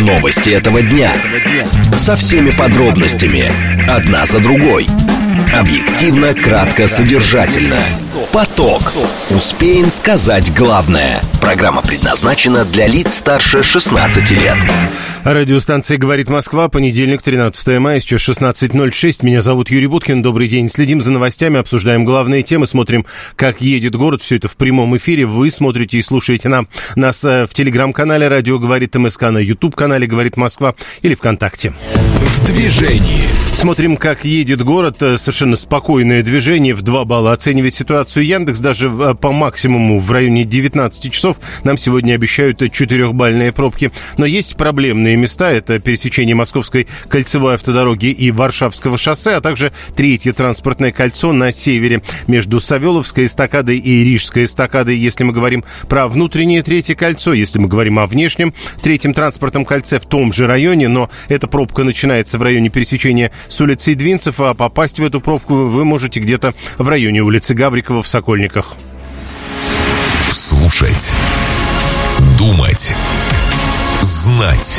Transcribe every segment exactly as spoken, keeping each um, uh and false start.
Новости этого дня. Со всеми подробностями. Одна за другой. Объективно, кратко, содержательно. Поток. Успеем сказать главное. Программа предназначена для лиц старше шестнадцати лет. Радиостанция «Говорит Москва», понедельник, тринадцатое мая, сейчас шестнадцать ноль шесть. Меня зовут Юрий Буткин. Добрый день. Следим за новостями, обсуждаем главные темы, смотрим, как едет город. Все это в прямом эфире. Вы смотрите и слушаете нам, нас в телеграм-канале «Радио говорит МСК», на ютуб-канале «Говорит Москва» или ВКонтакте. В движении. Смотрим, как едет город. Совершенно спокойное движение. В два балла оценивает ситуацию Яндекс. Даже по максимуму в районе девятнадцати часов нам сегодня обещают четырехбальные пробки. Но есть проблемные места. Это пересечение Московской кольцевой автодороги и Варшавского шоссе, а также третье транспортное кольцо на севере между Савеловской эстакадой и Рижской эстакадой. Если мы говорим про внутреннее третье кольцо, если мы говорим о внешнем третьем транспортном кольце в том же районе, но эта пробка начинается в районе пересечения с улицей Двинцев, а попасть в эту пробку вы можете где-то в районе улицы Гаврикова в Сокольниках. Слушать, думать, знать.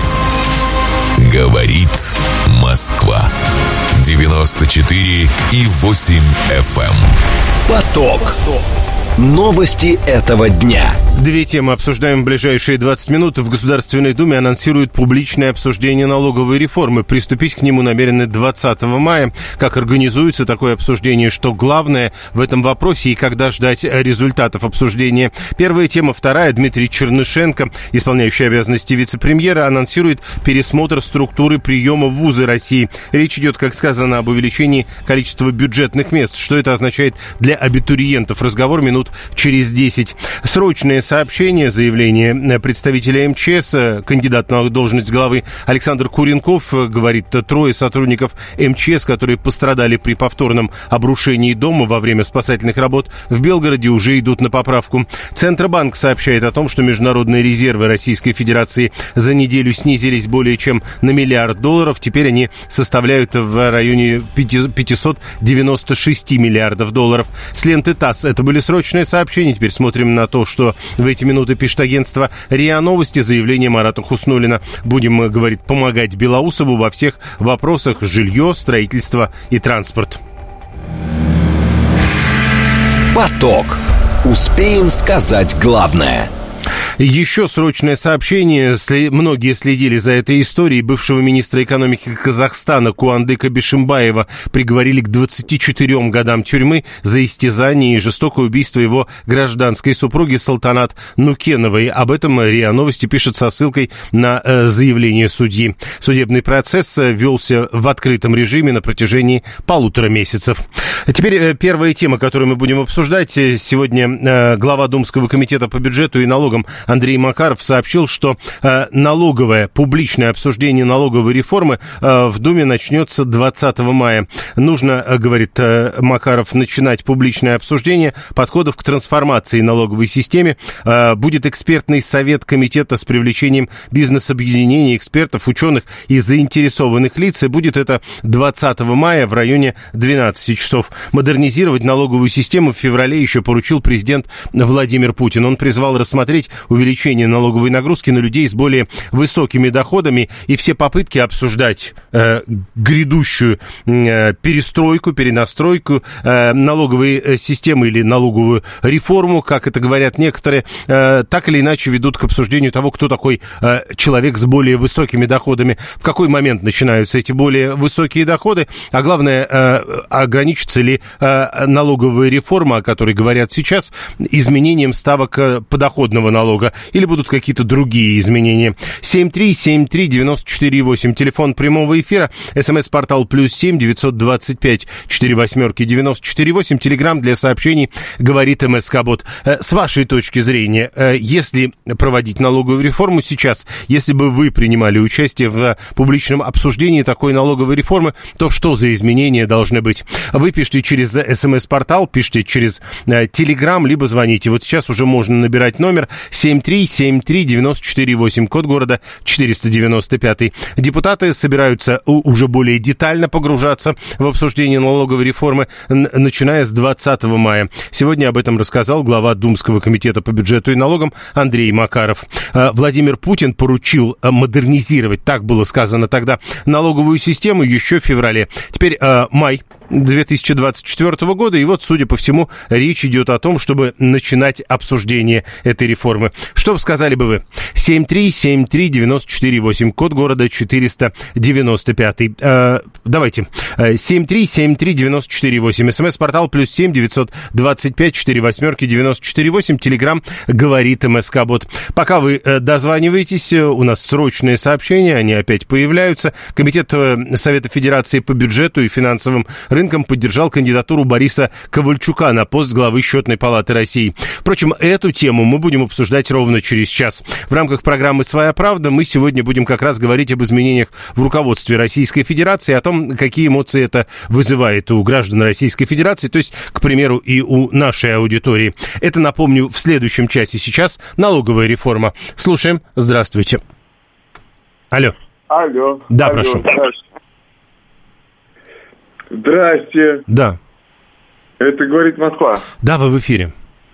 Говорит Москва. девяносто четыре и восемь эф эм. Поток. Новости этого дня. Две темы обсуждаем в ближайшие двадцать минут. В Государственной Думе анонсируют публичное обсуждение налоговой реформы. Приступить к нему намерены двадцатого мая. Как организуется такое обсуждение, что главное в этом вопросе и когда ждать результатов обсуждения. Первая тема. Вторая. Дмитрий Чернышенко, исполняющий обязанности вице-премьера, анонсирует пересмотр структуры приема в вузы России. Речь идет, как сказано, об увеличении количества бюджетных мест. Что это означает для абитуриентов? Разговор минут через десять. Срочное сообщение, заявление представителя эм че эс, кандидат на должность главы Александр Куренков, говорит, трое сотрудников эм че эс, которые пострадали при повторном обрушении дома во время спасательных работ в Белгороде, уже идут на поправку. Центробанк сообщает о том, что международные резервы Российской Федерации за неделю снизились более чем на миллиард долларов. Теперь они составляют в районе пятьсот девяносто шесть миллиардов долларов. С ленты ТАСС это были срочные сообщения. Теперь смотрим на то, что в эти минуты пишет агентство РИА Новости. Заявление Марата Хуснуллина. Будем, говорит, помогать Белоусову во всех вопросах: жилье, строительство и транспорт. Поток. Успеем сказать главное. Еще срочное сообщение. Многие следили за этой историей. Бывшего министра экономики Казахстана Куандыка Бишимбаева приговорили к двадцати четырем годам тюрьмы за истязание и жестокое убийство его гражданской супруги Салтанат Нукеновой. Об этом РИА Новости пишет со ссылкой на заявление судьи. Судебный процесс велся в открытом режиме на протяжении полутора месяцев. Теперь первая тема, которую мы будем обсуждать. Сегодня глава Думского комитета по бюджету и налогам Андрей Макаров сообщил, что э, налоговое, публичное обсуждение налоговой реформы э, в Думе начнется двадцатого мая. Нужно, э, говорит э, Макаров, начинать публичное обсуждение подходов к трансформации налоговой системы. Э, будет экспертный совет комитета с привлечением бизнес-объединений, экспертов, ученых и заинтересованных лиц. И будет это двадцатого мая в районе двенадцати часов. Модернизировать налоговую систему в феврале еще поручил президент Владимир Путин. Он призвал рассмотреть увеличение налоговой нагрузки на людей с более высокими доходами, и все попытки обсуждать э, грядущую э, перестройку, перенастройку э, налоговой системы или налоговую реформу, как это говорят некоторые, э, так или иначе ведут к обсуждению того, кто такой э, человек с более высокими доходами, в какой момент начинаются эти более высокие доходы, а главное, э, ограничится ли э, налоговая реформа, о которой говорят сейчас, изменением ставок подоходного налога, или будут какие-то другие изменения. семь три семь три девять четыре восемь, телефон прямого эфира, смс-портал плюс семь девятьсот двадцать пять четыре восьмерки девяносто четыре восемь, телеграмм для сообщений говорит МСК-бот. С вашей точки зрения, если проводить налоговую реформу сейчас, если бы вы принимали участие в публичном обсуждении такой налоговой реформы, то что за изменения должны быть? Вы пишите через смс-портал, пишите через телеграмм, либо звоните. Вот сейчас уже можно набирать номер семь семь три семь три девять четыре восемь, код города четыреста девяносто пять. Депутаты собираются уже более детально погружаться в обсуждение налоговой реформы, начиная с двадцатого мая. Сегодня об этом рассказал глава Думского комитета по бюджету и налогам Андрей Макаров. Владимир Путин поручил модернизировать, так было сказано тогда, налоговую систему еще в феврале. Теперь май две тысячи двадцать четвёртого года, и вот, судя по всему, речь идет о том, чтобы начинать обсуждение этой реформы. Что бы сказали бы вы? семь три семь три девять четыре восемь, код города четыреста девяносто пять. Э, давайте. семь три семь три девять четыре восемь. СМС-портал плюс семь девятьсот двадцать пять четыре восьмерки девяносто четыре восемь. Телеграм говорит МСК-бот. Пока вы э, дозваниваетесь, у нас срочные сообщения, они опять появляются. Комитет э, Совета Федерации по бюджету и финансовым рынкам поддержал кандидатуру Бориса Ковальчука на пост главы Счетной палаты России. Впрочем, эту тему мы будем обсуждать ровно через час. В рамках программы «Своя правда» мы сегодня будем как раз говорить об изменениях в руководстве Российской Федерации, о том, какие эмоции это вызывает у граждан Российской Федерации, то есть, к примеру, и у нашей аудитории. Это, напомню, в следующем часе. Сейчас налоговая реформа. Слушаем. Здравствуйте. Алло. Алло. Да, Алло. прошу. Здравствуйте. Здрасте. Да. Это говорит Москва. Да, вы в эфире.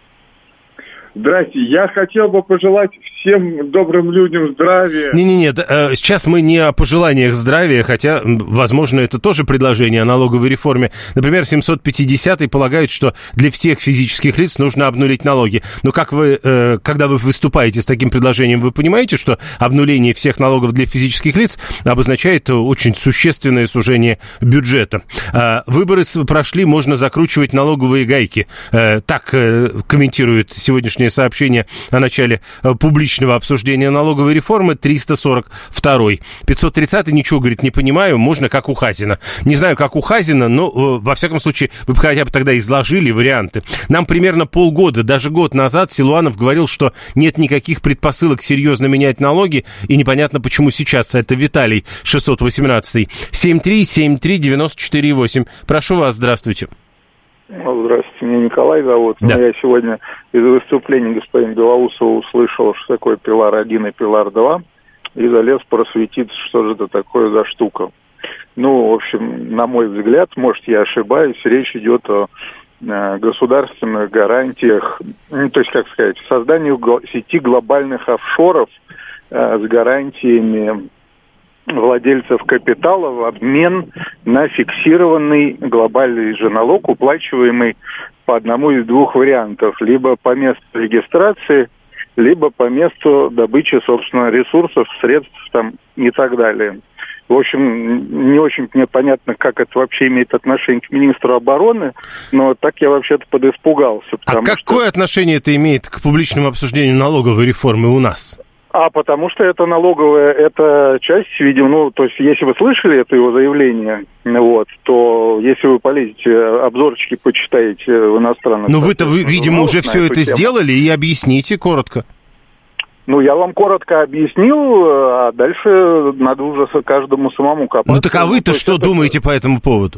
Здрасте. Я хотел бы пожелать всем добрым людям здравия. Не-не-не, сейчас мы не о пожеланиях здравия, хотя, возможно, это тоже предложение о налоговой реформе. Например, семьсот пятидесятый полагает, что для всех физических лиц нужно обнулить налоги. Но как вы, когда вы выступаете с таким предложением, вы понимаете, что обнуление всех налогов для физических лиц обозначает очень существенное сужение бюджета. Выборы прошли, можно закручивать налоговые гайки. Так комментирует сегодняшнее сообщение о начале публичного обсуждения налоговой реформы триста сорок второй. пятьсот тридцатый ничего, говорит, не понимаю, можно как у Хазина. Не знаю, как у Хазина, но, во всяком случае, вы бы хотя бы тогда изложили варианты. Нам примерно полгода, даже год назад Силуанов говорил, что нет никаких предпосылок серьезно менять налоги, и непонятно, почему сейчас. Это Виталий, шестьсот восемнадцатый. семь три семь три девять четыре восемь. Прошу вас, здравствуйте. Здравствуйте, меня Николай зовут. Да. Я сегодня из выступления господина Белоусова услышал, что такое пилар один и пилар два, и залез просветиться, что же это такое за штука. Ну, в общем, на мой взгляд, может, я ошибаюсь, речь идет о э, государственных гарантиях, ну, то есть, как сказать, созданию гл- сети глобальных офшоров э, с гарантиями владельцев капитала в обмен на фиксированный глобальный же налог, уплачиваемый по одному из двух вариантов. Либо по месту регистрации, либо по месту добычи, собственно, ресурсов, средств там, и так далее. В общем, не очень мне понятно, как это вообще имеет отношение к министру обороны, но так я вообще-то подиспугался. А какое что... отношение это имеет к публичному обсуждению налоговой реформы у нас? А потому что это налоговая, это часть, видимо, ну, то есть, если вы слышали это его заявление, вот, то если вы полезете, обзорчики почитаете в иностранных... Ну, вы-то, вы, видимо, уже все это тему. сделали, и объясните коротко. Ну, я вам коротко объяснил, а дальше надо уже каждому самому копаться. Ну, так а вы-то ну, что это... думаете по этому поводу?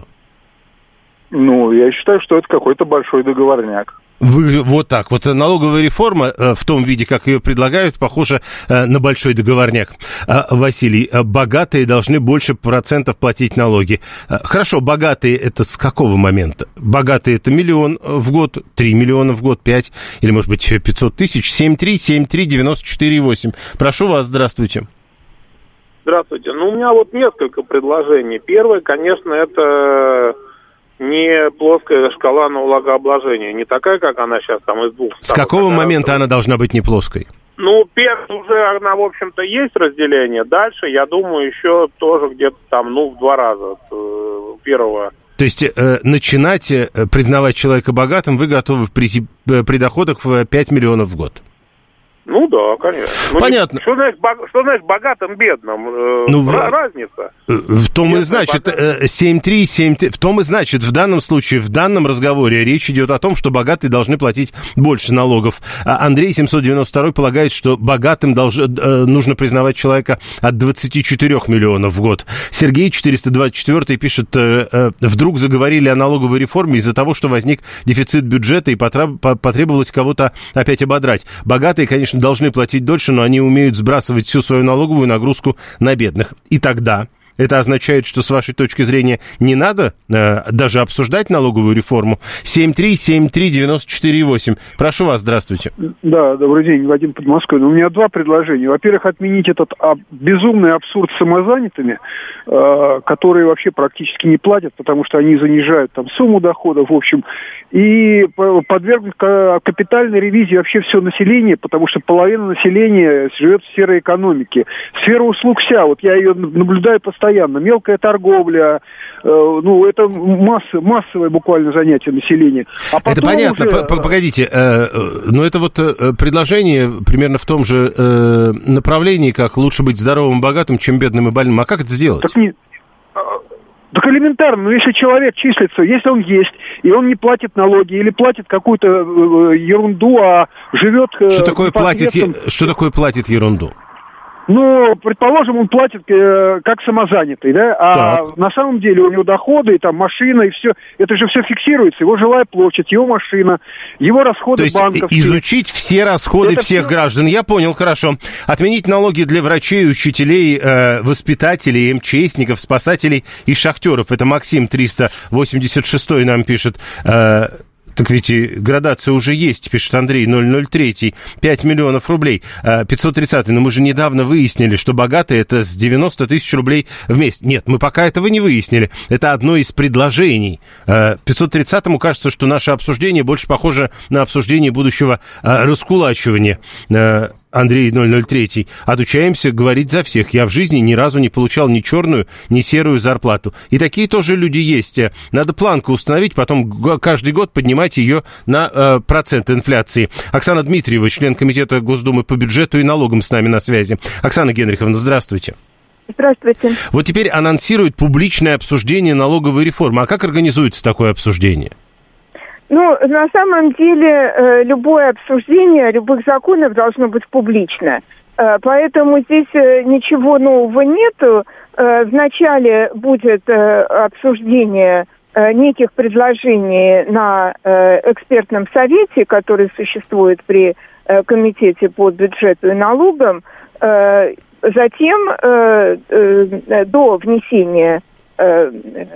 Ну, я считаю, что это какой-то большой договорняк. Вы, вот так. Вот налоговая реформа э, в том виде, как ее предлагают, похожа э, на большой договорняк. Э, Василий, э, богатые должны больше процентов платить налоги. Э, хорошо, богатые это с какого момента? Богатые это миллион в год, три миллиона в год, пять, или, может быть, пятьсот тысяч. семь три семь три девять четыре восемь. Прошу вас, здравствуйте. Здравствуйте. Ну, у меня вот несколько предложений. Первое, конечно, это... не плоская шкала налогообложения, не такая, как она сейчас там из двух. С какого момента раз... она должна быть не плоской? Ну, первое, уже она, в общем-то, есть разделение. Дальше, я думаю, еще тоже где-то там, ну, в два раза от э, первого. То есть э, начинать э, признавать человека богатым вы готовы при, при доходах в пять миллионов в год? Ну да, конечно. Ну, понятно. Не, что, значит, бог, что значит богатым, бедным? Э, ну, разница. В том и значит, семь три семь три, в том и значит, в данном случае, в данном разговоре речь идет о том, что богатые должны платить больше налогов. А Андрей семьсот девяносто второй полагает, что богатым долж, э, нужно признавать человека от двадцати четырёх миллионов в год. Сергей четыреста двадцать четвёртый пишет, э, э, вдруг заговорили о налоговой реформе из-за того, что возник дефицит бюджета и потребовалось кого-то опять ободрать. Богатые, конечно, конечно, должны платить дольше, но они умеют сбрасывать всю свою налоговую нагрузку на бедных. И тогда это означает, что, с вашей точки зрения, не надо э, даже обсуждать налоговую реформу. семь три семь три девять четыре восемь. Прошу вас, здравствуйте. Да, добрый день, Вадим Подмосковье. У меня два предложения. Во-первых, отменить этот а, безумный абсурд с самозанятыми, э, которые вообще практически не платят, потому что они занижают там сумму доходов, в общем, и подвергнуть капитальной ревизии вообще все население, потому что половина населения живет в сфере экономики. Сфера услуг вся, вот я ее наблюдаю постоянно. Мелкая торговля, э, ну, это масса, массовое буквально занятие населения. А это понятно, уже... погодите, э, но это вот э, предложение примерно в том же э, направлении, как лучше быть здоровым и богатым, чем бедным и больным. А как это сделать? Так не... Так элементарно, но если человек числится, если он есть, и он не платит налоги, или платит какую-то э, ерунду, а живет... Э, что, такое платит, что такое платит ерунду? Ну, предположим, он платит э, как самозанятый, да, а так. На самом деле у него доходы, и там машина, и все, это же все фиксируется, его жилая площадь, его машина, его расходы. То есть банковские. Изучить все расходы это всех все... граждан, я понял, хорошо. Отменить налоги для врачей, учителей, э, воспитателей, МЧСников, спасателей и шахтеров. Это Максим триста восемьдесят шесть нам пишет. Э, Так ведь и градация уже есть, пишет Андрей ноль ноль три, пять миллионов рублей. пятьсот тридцать, но мы же недавно выяснили, что богатые это с девяносто тысяч рублей в месяц. Нет, мы пока этого не выяснили. Это одно из предложений. пятьсот тридцатому кажется, что наше обсуждение больше похоже на обсуждение будущего раскулачивания. Андрей ноль ноль три. Отучаемся говорить за всех. Я в жизни ни разу не получал ни черную, ни серую зарплату. И такие тоже люди есть. Надо планку установить, потом каждый год поднимать ее на э, процент инфляции. Оксана Дмитриева, член комитета Госдумы по бюджету и налогам, с нами на связи. Оксана Генриховна, здравствуйте. Здравствуйте. Вот теперь анонсирует публичное обсуждение налоговой реформы. А как организуется такое обсуждение? Ну, на самом деле, э, любое обсуждение любых законов должно быть публично. Э, поэтому здесь э, ничего нового нету. Э, вначале будет э, обсуждение неких предложений на э, экспертном совете, который существует при э, комитете по бюджету и налогам, э, затем э, э, до внесения э,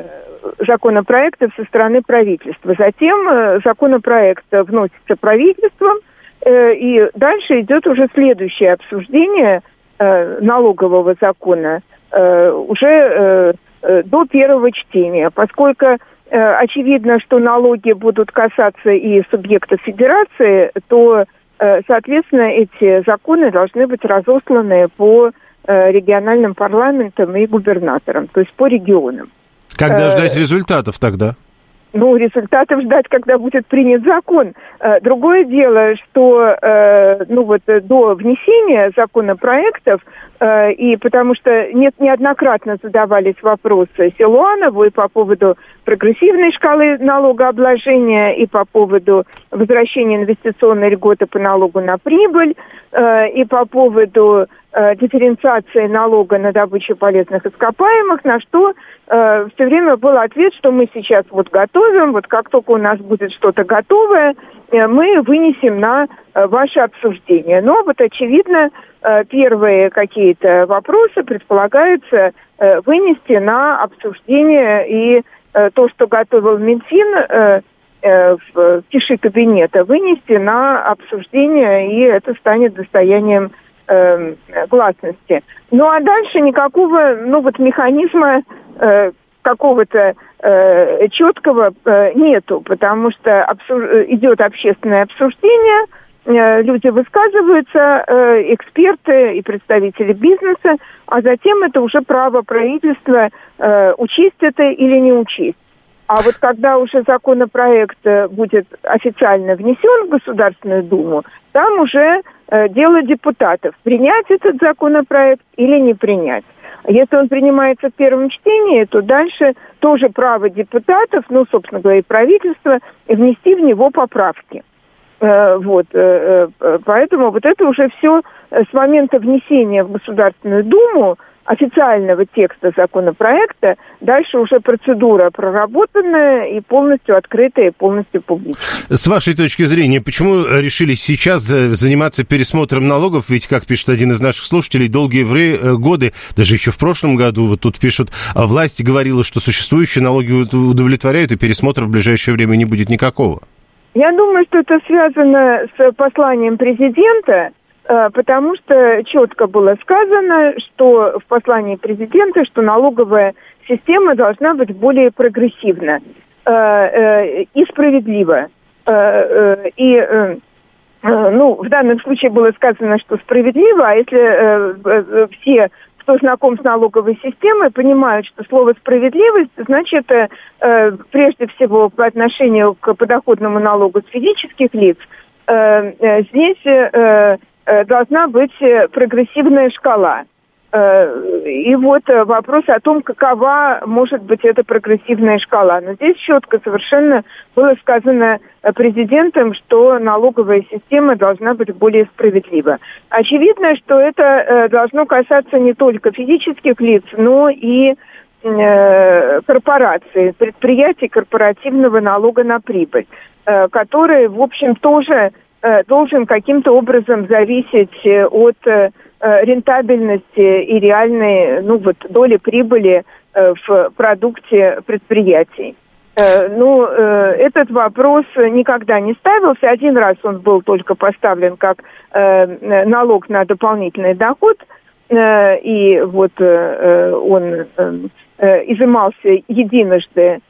законопроектов со стороны правительства. Затем э, законопроект вносится правительством, э, и дальше идет уже следующее обсуждение э, налогового закона э, уже э, до первого чтения, поскольку э, очевидно, что налоги будут касаться и субъектов федерации, то, э, соответственно, эти законы должны быть разосланы по э, региональным парламентам и губернаторам, то есть по регионам. Когда э, ждать результатов тогда? Ну, результатов ждать, когда будет принят закон. Э, другое дело, что э, ну вот до внесения законопроектов, э, и потому что нет, неоднократно задавались вопросы Силуанову и по поводу прогрессивной шкалы налогообложения, и по поводу возвращения инвестиционной льготы по налогу на прибыль, э, и по поводу э, дифференциации налога на добычу полезных ископаемых, на что э, все время был ответ, что мы сейчас вот готовим, вот как только у нас будет что-то готовое, э, мы вынесем на э, ваше обсуждение. Но вот очевидно, э, первые какие-то вопросы предполагается э, вынести на обсуждение, и э, то, что готовил Минфин э, э, в тиши кабинета, вынести на обсуждение, и это станет достоянием э, гласности. Ну а дальше никакого, ну вот механизма э, какого-то э, четкого э, нету, потому что обсуж... идет общественное обсуждение, э, люди высказываются, э, эксперты и представители бизнеса, а затем это уже право правительства э, учесть это или не учесть. А вот когда уже законопроект будет официально внесен в Государственную Думу, там уже э, дело депутатов, принять этот законопроект или не принять. Если он принимается в первом чтении, то дальше тоже право депутатов, ну, собственно говоря, и правительства, внести в него поправки. Э, вот, э, э, поэтому вот это уже все с момента внесения в Государственную Думу, официального текста законопроекта. Дальше уже процедура проработанная и полностью открытая, и полностью публичная. С вашей точки зрения, почему решили сейчас заниматься пересмотром налогов? Ведь, как пишет один из наших слушателей, долгие годы, даже еще в прошлом году, вот тут пишут, власть говорила, что существующие налоги удовлетворяют, и пересмотра в ближайшее время не будет никакого. Я думаю, что это связано с посланием президента, потому что четко было сказано, что в послании президента, что налоговая система должна быть более прогрессивна и справедлива. И, ну, в данном случае было сказано, что справедливо, а если все, кто знаком с налоговой системой, понимают, что слово «справедливость» значит прежде всего по отношению к подоходному налогу с физических лиц, здесь должна быть прогрессивная шкала. И вот вопрос о том, какова может быть эта прогрессивная шкала. Но здесь четко совершенно было сказано президентом, что налоговая система должна быть более справедлива. Очевидно, что это должно касаться не только физических лиц, но и корпораций, предприятий корпоративного налога на прибыль, которые, в общем, тоже должен каким-то образом зависеть от э, рентабельности и реальной, ну вот, доли прибыли э, в продукте предприятий. Э, ну, э, этот вопрос никогда не ставился. Один раз он был только поставлен как э, налог на дополнительный доход, э, и вот э, он э, изымался единожды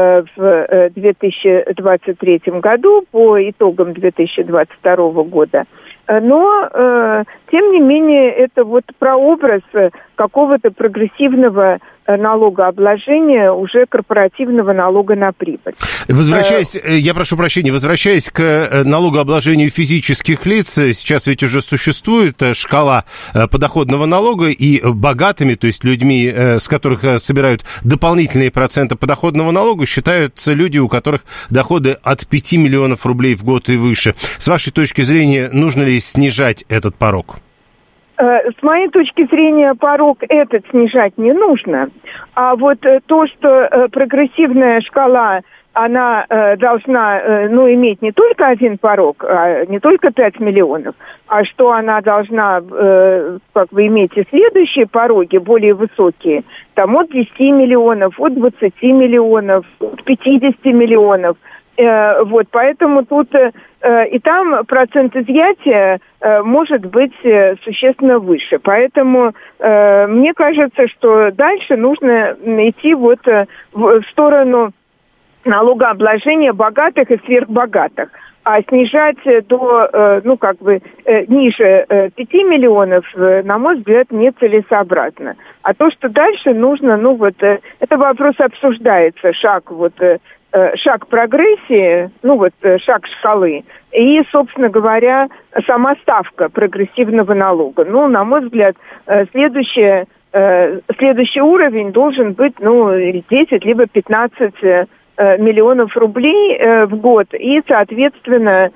в две тысячи двадцать третьем году по итогам две тысячи двадцать второго года. Но, э, тем не менее, это вот прообраз какого-то прогрессивного налогообложения, уже корпоративного налога на прибыль. Возвращаясь, э, я прошу прощения, возвращаясь к налогообложению физических лиц, сейчас ведь уже существует шкала подоходного налога, и богатыми, то есть людьми, с которых собирают дополнительные проценты подоходного налога, считаются люди, у которых доходы от пяти миллионов рублей в год и выше. С вашей точки зрения, нужно ли снижать этот порог? С моей точки зрения, порог этот снижать не нужно. А вот то, что прогрессивная шкала, она должна, ну, иметь не только один порог, а не только пять миллионов, а что она должна, как бы, иметь и следующие пороги, более высокие, там от десяти миллионов, от двадцати миллионов, от пятидесяти миллионов. Вот, поэтому тут э, и там процент изъятия э, может быть э, существенно выше. Поэтому э, мне кажется, что дальше нужно идти вот э, в сторону налогообложения богатых и сверхбогатых. А снижать до, э, ну, как бы, э, ниже э, пяти миллионов, э, на мой взгляд, нецелесообразно. А то, что дальше нужно, ну, вот, э, это вопрос обсуждается, шаг, вот, э, шаг прогрессии, ну вот шаг шкалы, и, собственно говоря, сама ставка прогрессивного налога. Ну, на мой взгляд, следующий, следующий уровень должен быть, ну, десять либо пятнадцать миллионов рублей в год, и, соответственно,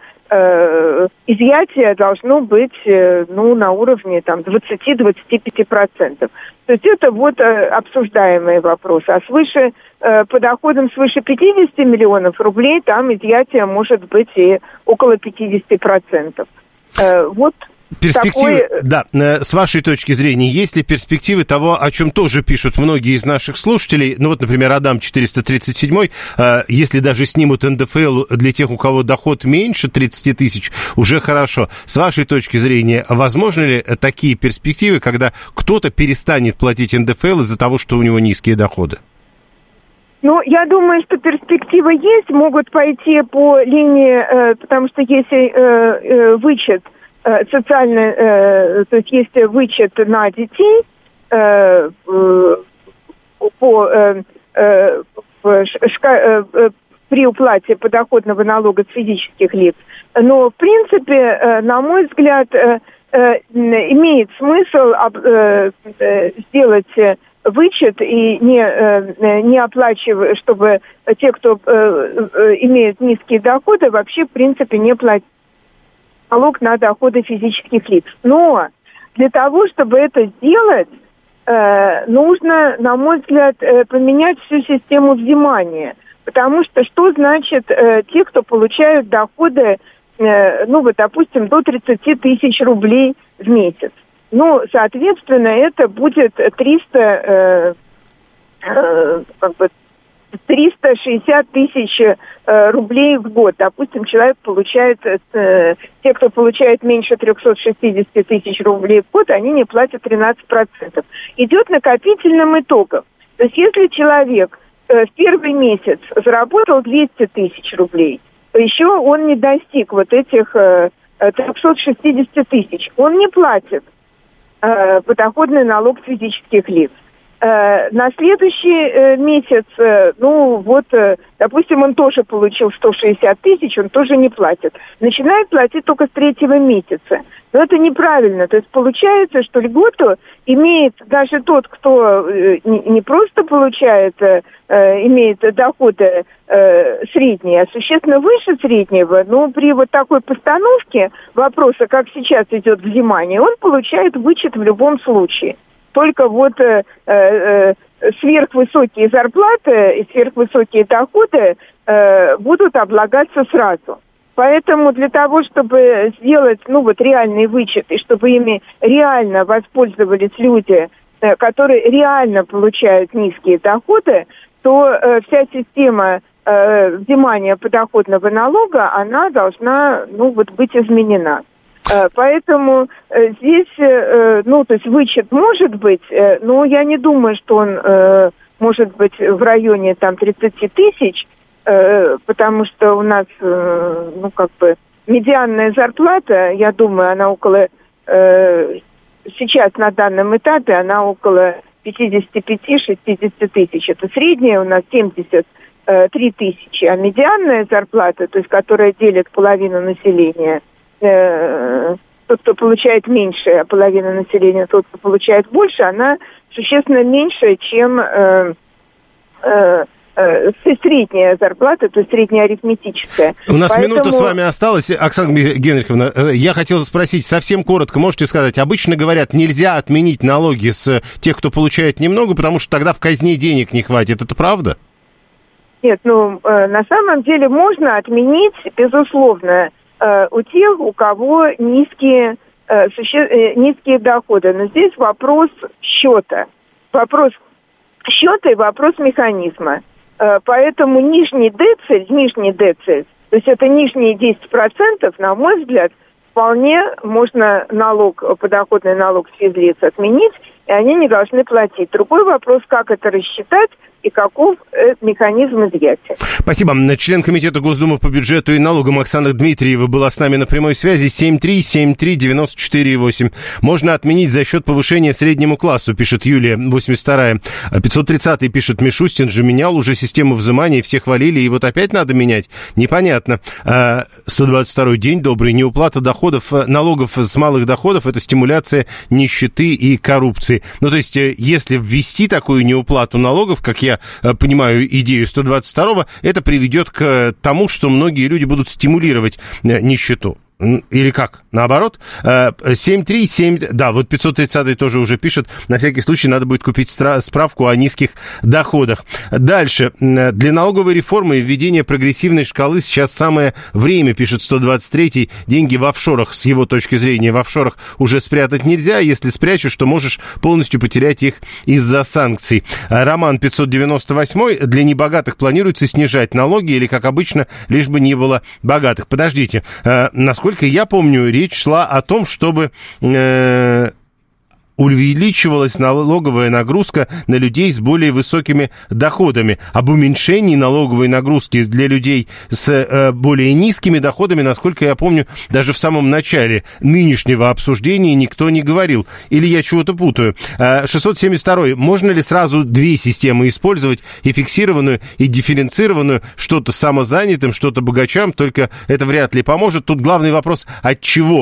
изъятие должно быть, ну, на уровне там двадцать-двадцать пять процентов. То есть это вот обсуждаемый вопрос. А свыше, по доходам свыше пятидесяти миллионов рублей, там изъятие может быть и около пятидесяти процентов. Вот. Перспективы, такой... да, с вашей точки зрения, есть ли перспективы того, о чем тоже пишут многие из наших слушателей, ну вот, например, Адам четыреста тридцать семь, если даже снимут эн дэ эф эл для тех, у кого доход меньше тридцати тысяч, уже хорошо. С вашей точки зрения, возможны ли такие перспективы, когда кто-то перестанет платить эн дэ эф эл из-за того, что у него низкие доходы? Ну, я думаю, что перспектива есть, могут пойти по линии, э, потому что если э, э, вычет социальный, э, то есть есть вычет на детей э, э, по, э, э, шка, э, при уплате подоходного налога с физических лиц. Но, в принципе, э, на мой взгляд, э, э, имеет смысл э, э, сделать вычет и не, э, не оплачивать, чтобы те, кто э, э, имеют низкие доходы, вообще, в принципе, не платить налог на доходы физических лиц. Но для того, чтобы это сделать, э, нужно, на мой взгляд, э, поменять всю систему взимания. Потому что что значит э, те, кто получают доходы, э, ну вот, допустим, до тридцать тысяч рублей в месяц? Ну, соответственно, это будет триста, э, э, как бы, триста шестьдесят тысяч э, рублей в год. Допустим, человек получает, э, те, кто получает меньше триста шестьдесят тысяч рублей в год, они не платят тринадцать процентов. Идет накопительным итогом. То есть, если человек э, в первый месяц заработал двести тысяч рублей, то еще он не достиг вот этих э, триста шестьдесят тысяч, он не платит э, подоходный налог физических лиц. На следующий э, месяц, э, ну вот, э, допустим, он тоже получил сто шестьдесят тысяч, он тоже не платит. Начинает платить только с третьего месяца. Но это неправильно. То есть получается, что льготу имеет даже тот, кто э, не, не просто получает, э, имеет доходы э, средние, а существенно выше среднего. Но при вот такой постановке вопроса, как сейчас идет взимание, он получает вычет в любом случае. Только вот э, э, сверхвысокие зарплаты и сверхвысокие доходы э, будут облагаться сразу. Поэтому для того, чтобы сделать, ну вот, реальный вычет, и чтобы ими реально воспользовались люди, э, которые реально получают низкие доходы, то э, вся система э, взимания подоходного налога, она должна, ну вот, быть изменена. Поэтому здесь, ну, то есть вычет может быть, но я не думаю, что он может быть в районе там тридцать тысяч, потому что у нас, ну, как бы, медианная зарплата, я думаю, она около, сейчас на данном этапе, она около пятьдесят пять - шестьдесят тысяч. Это средняя у нас семьдесят три тысячи, а медианная зарплата, то есть которая делит половину населения, тот, кто получает меньше, а половина населения, тот, кто получает больше, она существенно меньше, чем э, э, э, средняя зарплата, то есть средняя арифметическая. У нас Поэтому... минута с вами осталась. Оксана Генриховна, я хотел спросить, совсем коротко, можете сказать, обычно говорят, нельзя отменить налоги с тех, кто получает немного, потому что тогда в казне денег не хватит. Это правда? Нет, ну, э, на самом деле можно отменить, безусловно, у тех, у кого низкие, э, суще... э, низкие доходы. Но здесь вопрос счета. Вопрос счета и вопрос механизма. Э, поэтому нижний дециль, нижний дециль, то есть это нижние десять процентов, на мой взгляд, вполне можно налог, подоходный налог с физлиц отменить, и они не должны платить. Другой вопрос, как это рассчитать и каков механизм изъятия. Спасибо. Член комитета Госдумы по бюджету и налогам Оксана Дмитриева была с нами на прямой связи. семь три семь три девять четыре восемь. Можно отменить за счет повышения среднему классу, пишет Юлия, восемьдесят вторая. пятьсот тридцатый пишет, Мишустин же менял уже систему взимания, все хвалили, и вот опять надо менять. Непонятно. сто двадцать второй день добрый. Неуплата доходов, налогов с малых доходов – это стимуляция нищеты и коррупции. Ну, то есть, если ввести такую неуплату налогов, как я понимаю идею сто двадцать второго, это приведет к тому, что многие люди будут стимулировать нищету. Или как? Наоборот? семь три семь... Да, вот пятьсот тридцатый тоже уже пишет. На всякий случай надо будет купить справку о низких доходах. Дальше. Для налоговой реформы и введения прогрессивной шкалы сейчас самое время, пишет сто двадцать третий. Деньги в офшорах, с его точки зрения, в офшорах уже спрятать нельзя. Если спрячешь, то можешь полностью потерять их из-за санкций. Роман пятьсот девяносто восемь. Для небогатых планируется снижать налоги или, как обычно, лишь бы не было богатых. Подождите. Насколько Насколько я помню, речь шла о том, чтобы э, увеличивалась налоговая нагрузка на людей с более высокими доходами. Об уменьшении налоговой нагрузки для людей с э, более низкими доходами, насколько я помню, даже в самом начале нынешнего обсуждения никто не говорил. Или я чего-то путаю. шестьсот семьдесят второй. Можно ли сразу две системы использовать, и фиксированную, и дифференцированную, что-то самозанятым, что-то богачам, только это вряд ли поможет. Тут главный вопрос, от чего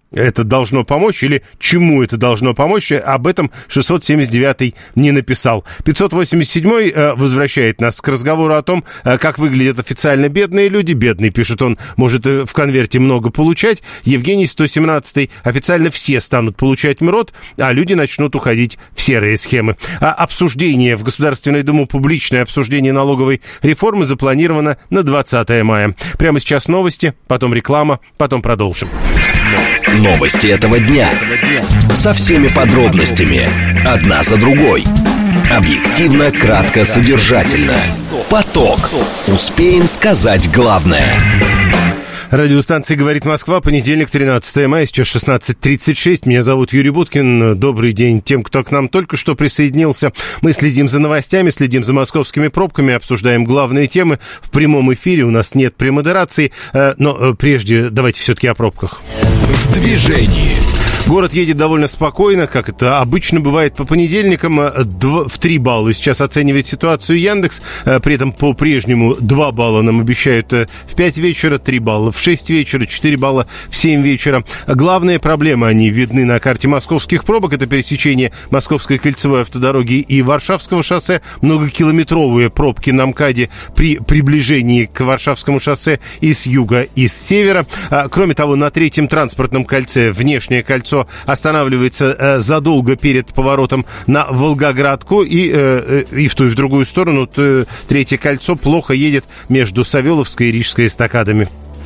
это должно помочь или чему это должно помочь, об этом шестьсот семьдесят девятый не написал. пятьсот восемьдесят седьмой э, возвращает нас к разговору о том, э, как выглядят официально бедные люди. Бедный, пишет он, может э, в конверте много получать. Евгений сто семнадцатый. Официально все станут получать МРОТ, а люди начнут уходить в серые схемы. А обсуждение в Государственной Думе, публичное обсуждение налоговой реформы запланировано на двадцатое мая. Прямо сейчас новости, потом реклама, потом продолжим. Новости этого дня. Со всеми подробностями. Одна за другой. Объективно, кратко, содержательно. Поток. Успеем сказать главное. Радиостанция «Говорит Москва», понедельник, тринадцатое мая, сейчас шестнадцать тридцать шесть. Меня зовут Юрий Буткин. Добрый день тем, кто к нам только что присоединился. Мы следим за новостями, следим за московскими пробками, обсуждаем главные темы в прямом эфире. У нас нет премодерации, но прежде давайте все-таки о пробках. В движении. Город едет довольно спокойно, как это обычно бывает по понедельникам, в три балла сейчас оценивает ситуацию Яндекс, при этом по-прежнему два балла нам обещают в пять вечера, три балла в шесть вечера, четыре балла в семь вечера. Главные проблемы, они видны на карте московских пробок, это пересечение Московской кольцевой автодороги и Варшавского шоссе, многокилометровые пробки на МКАДе при приближении к Варшавскому шоссе и с юга, и с севера. Кроме того, на третьем транспортном кольце, внешнее кольцо, останавливается э, задолго перед поворотом на Волгоградку, и, э, и в ту, и в другую сторону то, третье кольцо плохо едет между Савеловской и Рижской эстакадами.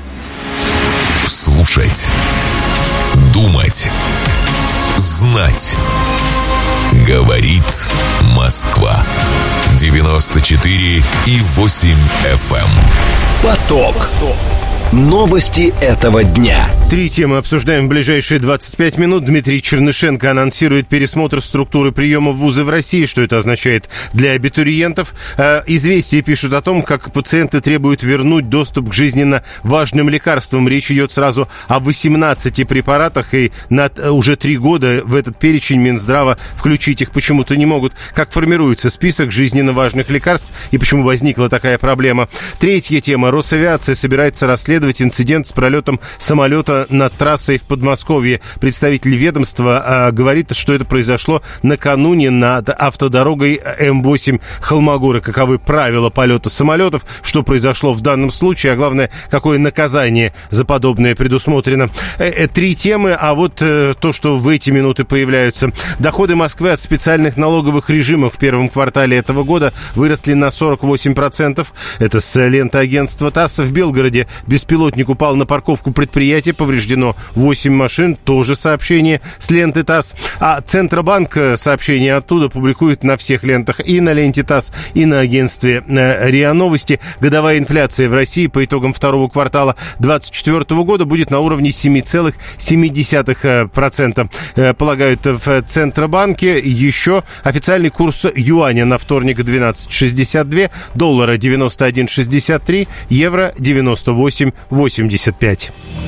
Слушать, думать, знать. Говорит Москва. девяносто четыре и восемь эф эм. Поток. Новости этого дня. Три темы обсуждаем в ближайшие двадцать пять минут. Дмитрий Чернышенко анонсирует пересмотр структуры приема в вузы в России. Что это означает для абитуриентов? Известия пишут о том, как пациенты требуют вернуть доступ к жизненно важным лекарствам. Речь идет сразу о восемнадцати препаратах, и на уже три года в этот перечень Минздрава включить их почему-то не могут. Как формируется список жизненно важных лекарств и почему возникла такая проблема? Третья тема. Росавиация собирается расследовать инцидент с пролетом самолета над трассой в Подмосковье. Представитель ведомства а, говорит, что это произошло накануне над автодорогой эм восемь Холмогоры. Каковы правила полета самолетов, что произошло в данном случае, а главное, какое наказание за подобное предусмотрено. Э, э, три темы, а вот э, то, что в эти минуты появляются. Доходы Москвы от специальных налоговых режимов в первом квартале этого года выросли на сорок восемь процентов. Это с ленты агентства ТАСС. В Белгороде беспилотник упал на парковку предприятия, повреждено восемь машин, тоже сообщение с ленты ТАСС. А Центробанк сообщение оттуда публикует на всех лентах, и на ленте ТАСС, и на агентстве РИА Новости. Годовая инфляция в России по итогам второго квартала две тысячи двадцать четвёртого года будет на уровне семь целых семь десятых процента. Полагают в Центробанке. Еще официальный курс юаня на вторник двенадцать шестьдесят два, доллара девяносто один шестьдесят три, евро девяносто восемь восемьдесят пять.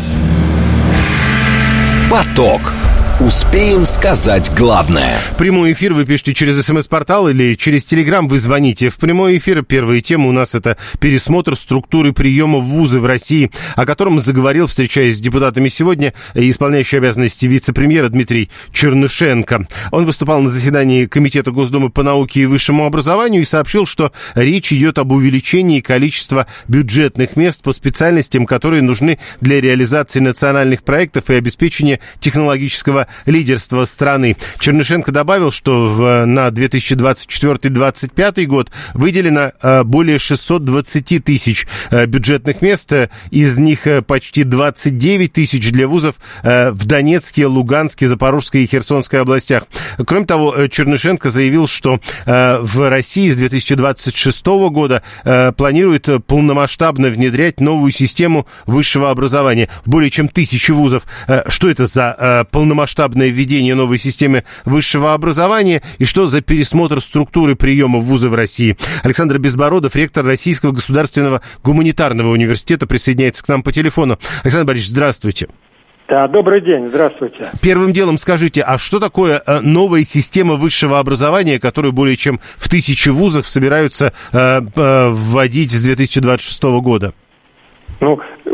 Поток. Успеем сказать главное. Прямой эфир вы пишете через СМС-портал или через Телеграм. Вы звоните в прямой эфир. Первая тема у нас — это пересмотр структуры приема в вузы в России, о котором заговорил, встречаясь с депутатами сегодня, исполняющий обязанности вице-премьера Дмитрий Чернышенко. Он выступал на заседании Комитета Госдумы по науке и высшему образованию и сообщил, что речь идет об увеличении количества бюджетных мест по специальностям, которые нужны для реализации национальных проектов и обеспечения технологического лидерства страны. Чернышенко добавил, что в, на две тысячи двадцать четвёртый — две тысячи двадцать пятый год выделено э, более шестьсот двадцать тысяч э, бюджетных мест, из них э, почти двадцать девять тысяч для вузов э, в Донецке, Луганске, Запорожской и Херсонской областях. Кроме того, Чернышенко заявил, что э, в России с две тысячи двадцать шестого года э, планирует полномасштабно внедрять новую систему высшего образования в более чем тысячи вузов. Э, что это за э, полномасштабное введение новой системы высшего образования и что за пересмотр структуры приема в вузы в России? Александр Безбородов, ректор Российского государственного гуманитарного университета, присоединяется к нам по телефону. Александр Борисович, здравствуйте. Да, добрый день, здравствуйте. Первым делом скажите, а что такое новая система высшего образования, которую более чем в тысячи вузов собираются э, э, вводить с две тысячи двадцать шестого года? Ну,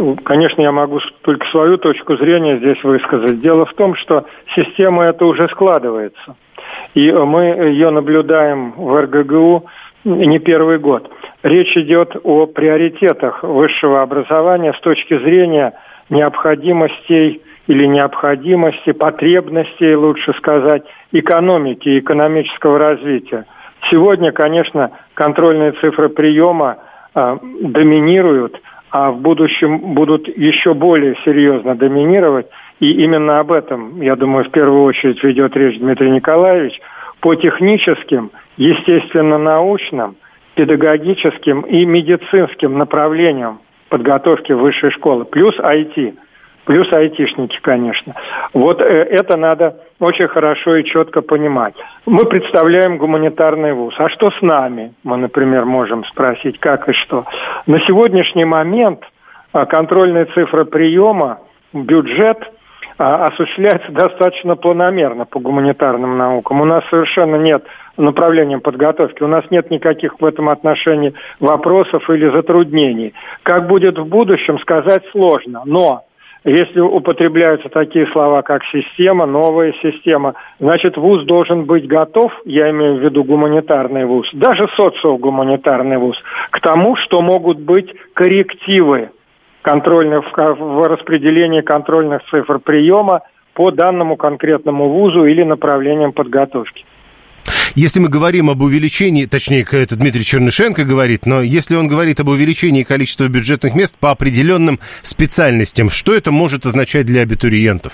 конечно, я могу только свою точку зрения здесь высказать. Дело в том, что система эта уже складывается. И мы ее наблюдаем в эр гэ гэ у не первый год. Речь идет о приоритетах высшего образования с точки зрения необходимостей или необходимости, потребностей, лучше сказать, экономики и экономического развития. Сегодня, конечно, контрольные цифры приема э, доминируют, а в будущем будут еще более серьезно доминировать. И именно об этом, я думаю, в первую очередь ведет речь Дмитрий Николаевич, по техническим, естественно-научным, педагогическим и медицинским направлениям подготовки высшей школы, плюс ай ти, плюс айтишники, конечно. Вот это надо очень хорошо и четко понимать. Мы представляем гуманитарный вуз. А что с нами? Мы, например, можем спросить, как и что. На сегодняшний момент контрольные цифры приема, бюджет осуществляется достаточно планомерно по гуманитарным наукам. У нас совершенно нет направления подготовки, у нас нет никаких в этом отношении вопросов или затруднений. Как будет в будущем, сказать сложно, но если употребляются такие слова, как система, новая система, значит, вуз должен быть готов, я имею в виду гуманитарный вуз, даже социогуманитарный вуз, к тому, что могут быть коррективы контрольных, в распределении контрольных цифр приема по данному конкретному вузу или направлениям подготовки. Если мы говорим об увеличении, точнее, это Дмитрий Чернышенко говорит, но если он говорит об увеличении количества бюджетных мест по определенным специальностям, что это может означать для абитуриентов?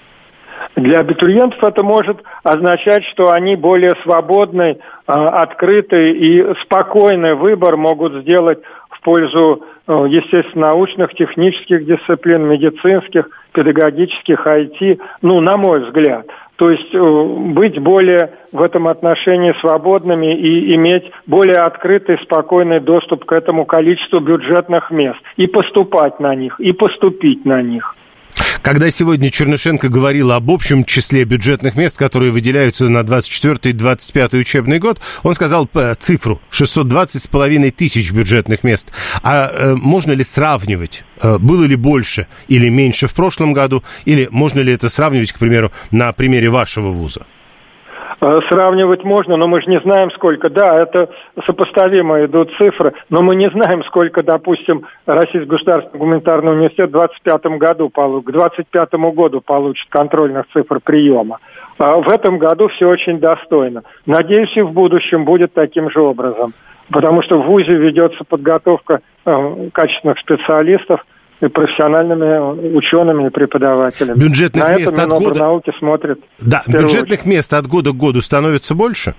Для абитуриентов это может означать, что они более свободный, открытый и спокойный выбор могут сделать в пользу, естественно, научных, технических дисциплин, медицинских, педагогических, ай ти, ну, на мой взгляд. То есть быть более в этом отношении свободными и иметь более открытый, спокойный доступ к этому количеству бюджетных мест. И поступать на них, и поступить на них. Когда сегодня Чернышенко говорил об общем числе бюджетных мест, которые выделяются на двадцать четвёртый - двадцать пятый учебный год, он сказал цифру шестьсот двадцать с половиной тысяч бюджетных мест. А э, можно ли сравнивать, э, было ли больше или меньше в прошлом году, или можно ли это сравнивать, к примеру, на примере вашего вуза? Сравнивать можно, но мы же не знаем, сколько. Да, это сопоставимо идут цифры, но мы не знаем, сколько, допустим, Российский государственный гуманитарный университет в двадцать пятом году, к двадцать пятому году получит контрольных цифр приема. А в этом году все очень достойно. Надеюсь, и в будущем будет таким же образом, потому что в вузе ведется подготовка э, качественных специалистов, и профессиональными учеными и преподавателями. Бюджетных На мест это от года... Минобрнауки смотрит. Да, бюджетных очередь. мест от года к году становится больше?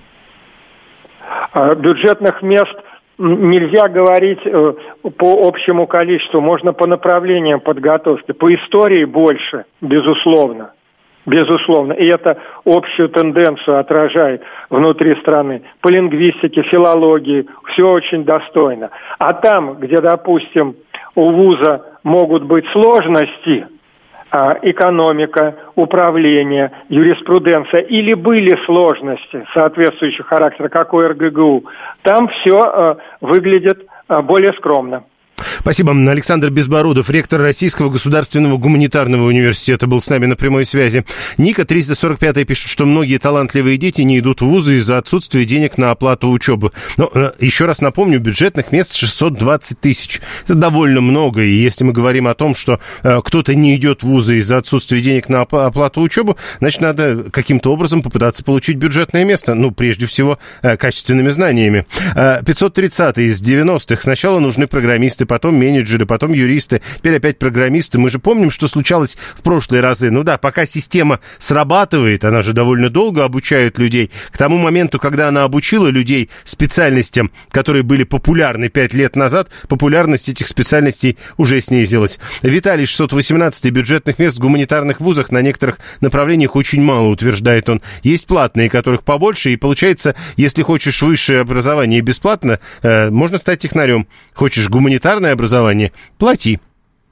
А, бюджетных мест нельзя говорить э, по общему количеству, можно по направлениям подготовки. По истории больше, безусловно. Безусловно. И это общую тенденцию отражает внутри страны. По лингвистике, филологии все очень достойно. А там, где, допустим, у вуза могут быть сложности, экономика, управление, юриспруденция, или были сложности соответствующего характера, как у эр гэ гэ у, там все выглядит более скромно. Спасибо. Александр Безбородов, ректор Российского государственного гуманитарного университета, был с нами на прямой связи. Ника триста сорок пять пишет, что многие талантливые дети не идут в вузы из-за отсутствия денег на оплату учебы. Но еще раз напомню, бюджетных мест шестьсот двадцать тысяч. Это довольно много. И если мы говорим о том, что кто-то не идет в вузы из-за отсутствия денег на оплату учебы, значит, надо каким-то образом попытаться получить бюджетное место. Ну, прежде всего, качественными знаниями. пятьсот тридцатый из девяностых. Сначала нужны программисты, потом менеджеры, потом юристы, теперь опять программисты. Мы же помним, что случалось в прошлые разы. Ну да, пока система срабатывает, она же довольно долго обучает людей. К тому моменту, когда она обучила людей специальностям, которые были популярны пять лет назад, популярность этих специальностей уже снизилась. Виталий, шестьсот восемнадцатый, бюджетных мест в гуманитарных вузах на некоторых направлениях очень мало, утверждает он. Есть платные, которых побольше, и получается, если хочешь высшее образование бесплатно, э, можно стать технарем. Хочешь гуманитарное образование, плати.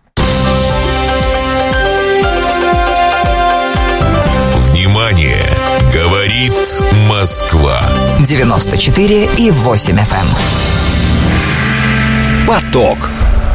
Внимание! Говорит Москва. девяносто четыре и восемь эф эм. Поток.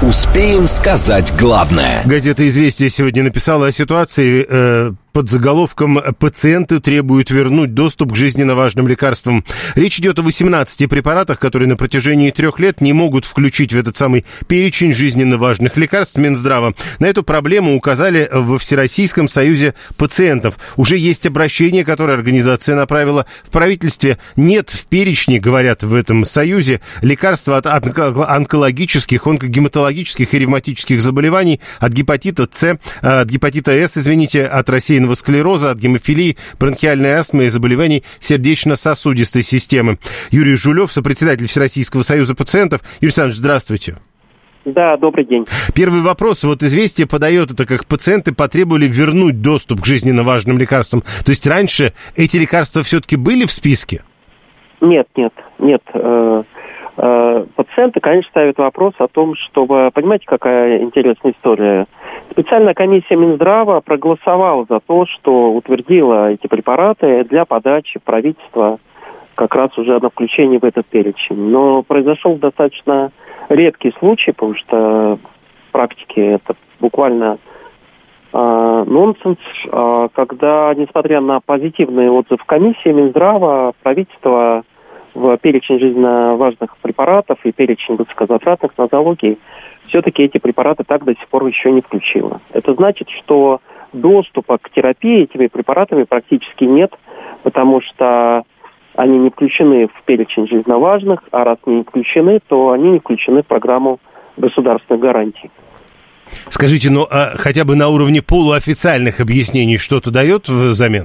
Успеем сказать главное. Газета «Известия» сегодня написала о ситуации э, под заголовком «Пациенты требуют вернуть доступ к жизненно важным лекарствам». Речь идет о восемнадцати препаратах, которые на протяжении трех лет не могут включить в этот самый перечень жизненно важных лекарств Минздрава. На эту проблему указали во Всероссийском союзе пациентов. Уже есть обращение, которое организация направила в правительстве. Нет в перечне, говорят в этом союзе, лекарства от онкологических, онкогематологических и ревматических заболеваний, от гепатита С, от гепатита С, извините, от рассеянного склероза, от гемофилии, бронхиальной астмы и заболеваний сердечно-сосудистой системы. Юрий Жулев, сопредседатель Всероссийского союза пациентов. Юрий Александрович, здравствуйте. Да, добрый день. Первый вопрос. Вот «Известие» подает это, как пациенты потребовали вернуть доступ к жизненно важным лекарствам. То есть раньше эти лекарства все-таки были в списке? Нет, нет, нет. Пациенты, конечно, ставят вопрос о том, чтобы... Понимаете, какая интересная история? Специальная комиссия Минздрава проголосовала за то, что утвердила эти препараты для подачи правительства как раз уже на включение в этот перечень. Но произошел достаточно редкий случай, потому что в практике это буквально э, нонсенс, э, когда, несмотря на позитивный отзыв комиссии Минздрава, правительство в перечень жизненно важных препаратов и перечень высокозатратных нозологий все-таки эти препараты так до сих пор еще не включило. Это значит, что доступа к терапии этими препаратами практически нет, потому что они не включены в перечень жизненно важных, а раз не включены, то они не включены в программу государственных гарантий. Скажите, ну а хотя бы на уровне полуофициальных объяснений что-то дает взамен?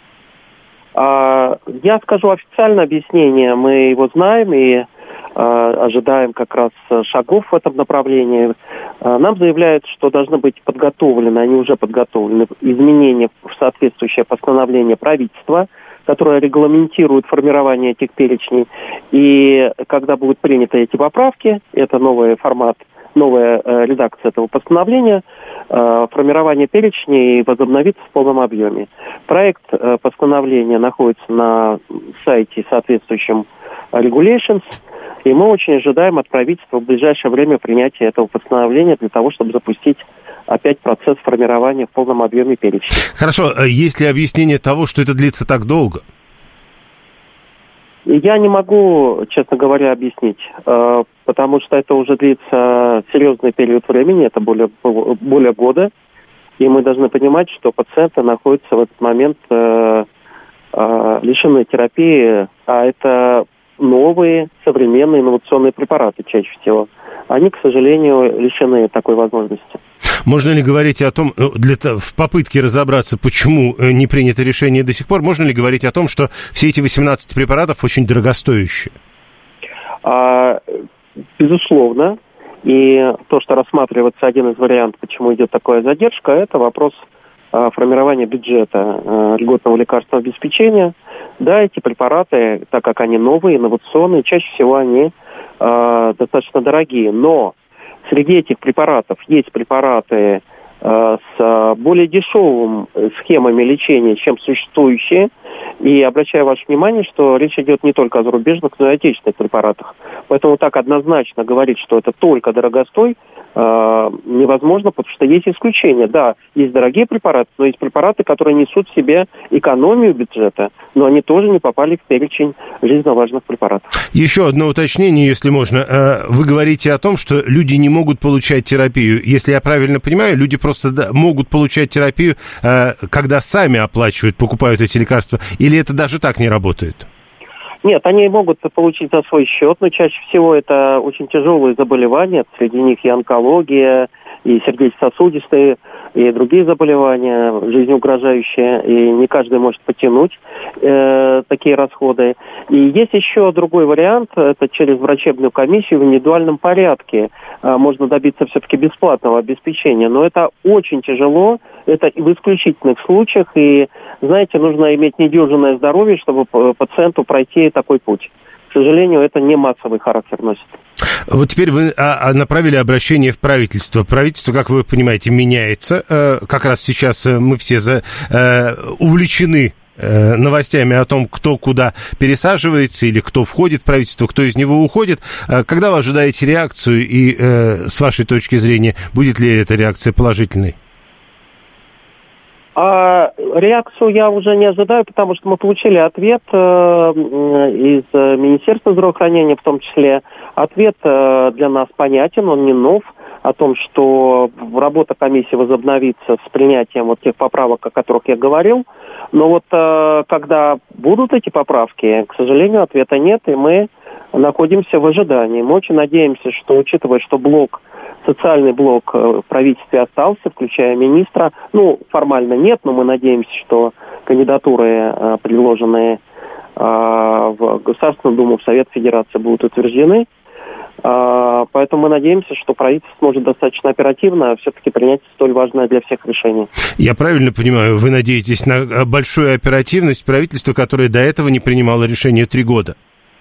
А, я скажу официальное объяснение, мы его знаем и а, ожидаем как раз шагов в этом направлении. А, нам заявляют, что должны быть подготовлены, они уже подготовлены, изменения в соответствующее постановление правительства, которое регламентирует формирование этих перечней. И когда будут приняты эти поправки, это новый формат, новая э, редакция этого постановления, э, формирование перечней возобновится в полном объеме. Проект э, постановления находится на сайте соответствующем Regulations, и мы очень ожидаем от правительства в ближайшее время принятия этого постановления для того, чтобы запустить опять процесс формирования в полном объеме перечня. Хорошо, есть ли объяснение того, что это длится так долго? Я не могу, честно говоря, объяснить, потому что это уже длится серьезный период времени, это более, более года, и мы должны понимать, что пациенты находятся в этот момент лишены терапии, а это новые, современные, инновационные препараты чаще всего. Они, к сожалению, лишены такой возможности. Можно ли говорить о том, для, в попытке разобраться, почему не принято решение до сих пор, можно ли говорить о том, что все эти восемнадцать препаратов очень дорогостоящие? А, безусловно. И то, что рассматривается один из вариантов, почему идет такая задержка, это вопрос а, формирования бюджета а, льготного лекарственного обеспечения. Да, эти препараты, так как они новые, инновационные, чаще всего они а, достаточно дорогие. Но среди этих препаратов есть препараты э, с более дешевыми схемами лечения, чем существующие. И обращаю ваше внимание, что речь идет не только о зарубежных, но и отечественных препаратах. Поэтому так однозначно говорить, что это только дорогостой, э, невозможно, потому что есть исключения. Да, есть дорогие препараты, но есть препараты, которые несут в себе экономию бюджета, но они тоже не попали в перечень жизненно важных препаратов. Еще одно уточнение, если можно. Вы говорите о том, что люди не могут получать терапию. Если я правильно понимаю, люди просто могут получать терапию, когда сами оплачивают, покупают эти лекарства, или это даже так не работает? Нет, они могут получить за свой счет, но чаще всего это очень тяжелые заболевания, среди них и онкология, и сердечно-сосудистые, и другие заболевания, жизнеугрожающие, и не каждый может потянуть э, такие расходы. И есть еще другой вариант, это через врачебную комиссию в индивидуальном порядке э, можно добиться все-таки бесплатного обеспечения, но это очень тяжело, это в исключительных случаях, и, знаете, нужно иметь недюжинное здоровье, чтобы пациенту пройти такой путь. К сожалению, это не массовый характер носит. Вот теперь вы а, направили обращение в правительство. Правительство, как вы понимаете, меняется. Как раз сейчас мы все за, увлечены э, новостями о том, кто куда пересаживается или кто входит в правительство, кто из него уходит. Э, когда вы ожидаете реакцию и, э, с вашей точки зрения, будет ли эта реакция положительной? А реакцию я уже не ожидаю, потому что мы получили ответ э, из Министерства здравоохранения, в том числе. Ответ э, для нас понятен, он не нов, о том, что работа комиссии возобновится с принятием вот тех поправок, о которых я говорил. Но вот э, когда будут эти поправки, к сожалению, ответа нет, и мы находимся в ожидании. Мы очень надеемся, что, учитывая, что блок социальный блок в правительстве остался, включая министра. Ну, формально нет, но мы надеемся, что кандидатуры, предложенные в Государственную Думу, в Совет Федерации, будут утверждены. Поэтому мы надеемся, что правительство сможет достаточно оперативно все-таки принять столь важное для всех решение. Я правильно понимаю, вы надеетесь на большую оперативность правительства, которое до этого не принимало решение три года?